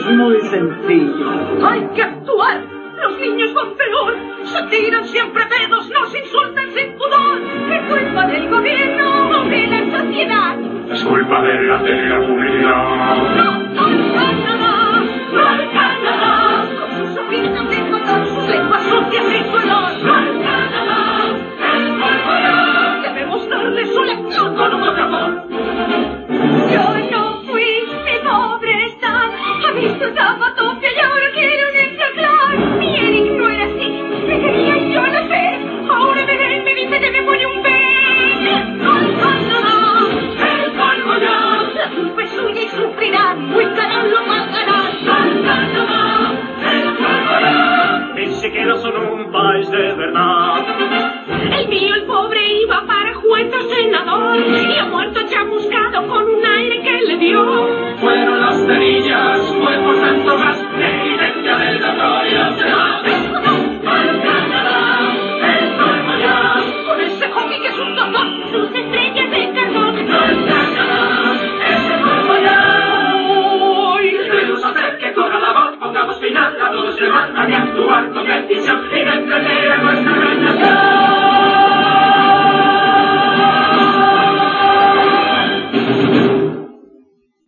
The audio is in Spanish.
muy sencillo. ¡Hay que actuar! ¡Los niños van peor! ¡Se tiran siempre pedos! ¡Nos insultan sin pudor! ¿Es culpa del gobierno o de la sociedad? Es culpa de la publicidad. ¡No al Canadá! ¡No al Canadá! Con sus sobrinos de color, sus lenguas sucias y su olor. ¡No al Canadá! ¡El polvorón! Debemos darles su lección con un amor. Yo no fui mi pobre Stan. Ha visto el zapatofia y ahora quiere unirse al clan. Mi Eric no era así, me quería y yo lo sé. Ahora me ven, me dice que me pone un pez. ¡Al Canadá! ¡El polvorón! La culpa es suya y sufrirán. Muy caro lo pagarán. ¡Al Canadá! ¡El polvorón! Pensé que no son un país de verdad. El mío, el pobre, iba para juez o senador y ha muerto chamuscado con un aire que le dio. Fueron las cerillas